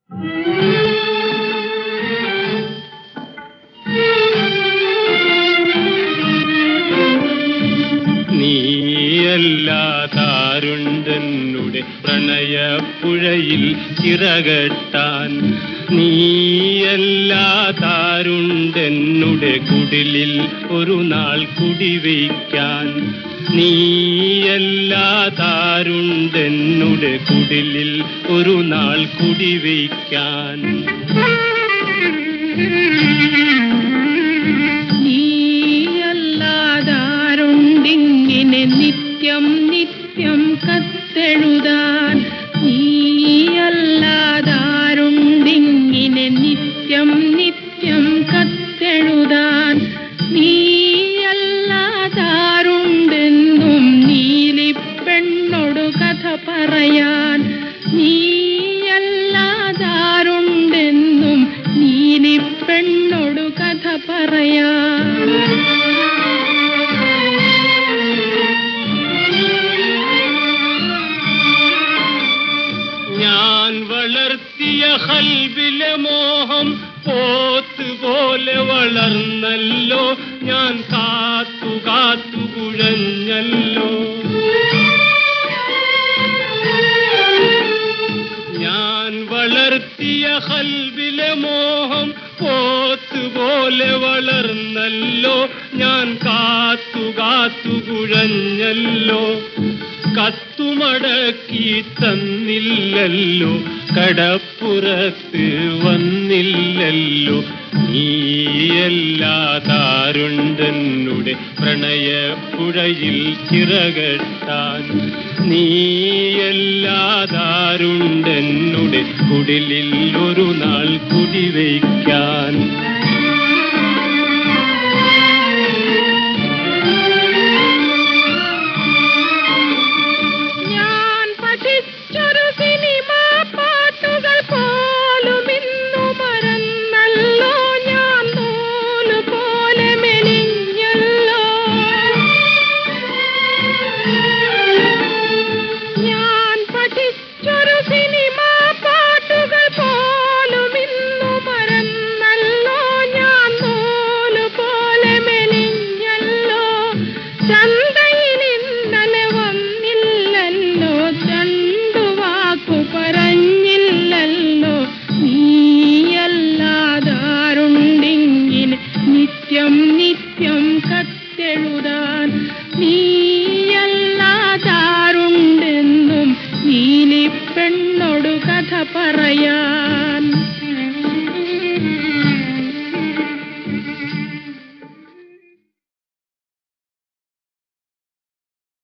നീയല്ലാതാരുണ്ടെന്നുടെ പ്രണയപ്പുഴയിൽ ചിറകെട്ടാൻ, നീയല്ലാതാരുണ്ടെന്നുടെ കുടിലിൽ ഒരു നാൾ കുടിവയ്ക്കാൻ, നീയല്ലാതാരുണ്ടെന്നുടെ കുടിലിൽ ഒരു നാൾ കുടിവയ്ക്കാൻ. നീയല്ലാതാരുണ്ടിങ്ങനെ നിത്യം നിത്യം കത്തെഴുതാൻ, നീയല്ലാതാരുണ്ടിങ്ങനെ നിത്യം നിത്യം കത്തെഴുതാൻ, നീയല്ലാതാരുണ്ടെന്നും നീലിപ്പെണ്ണോടു കഥ പറയാൻ, നീയല്ലാതാരുണ്ടെന്നും നീലിപ്പെണ്ണോടു കഥ പറയാൻ. ഞാൻ വളർത്തിയ ഖൽബിലെ മോഹം പോത്തുപോലെ വളർന്നല്ലോ, ഞാൻ കാത്തു കാത്തു കുഴഞ്ഞല്ലോ. ഞാൻ വളർത്തിയ ഖൽബിലെ മോഹം പോത്തുപോലെ വളർന്നല്ലോ, ഞാൻ കാത്തു കാത്തു കുഴഞ്ഞല്ലോ. കത്തുമടക്കി തന്നില്ലല്ലോ, കടപ്പുറത്ത് വന്നില്ലല്ലോ. നീയല്ലാതാരുണ്ടെന്നുടെ പ്രണയപ്പുഴയിൽ ചിറകെട്ടാൻ, നീയല്ലാതാരുണ്ടെന്നുടെ കുടിലിൽ ഒരു നാൾ കുടിവയ്ക്കാൻ. ചന്തയിലിന്നലെ വന്നില്ലല്ലോ, ചണ്ടുവാക്കു പറഞ്ഞില്ലല്ലോ. നീയല്ലാതാരുണ്ടിങ്ങനെ നിത്യം നിത്യം കത്തെഴുതാൻ, നീയല്ലാതാരുണ്ടെന്നും നീലിപ്പെണ്ണോടു കഥ പറയാൻ.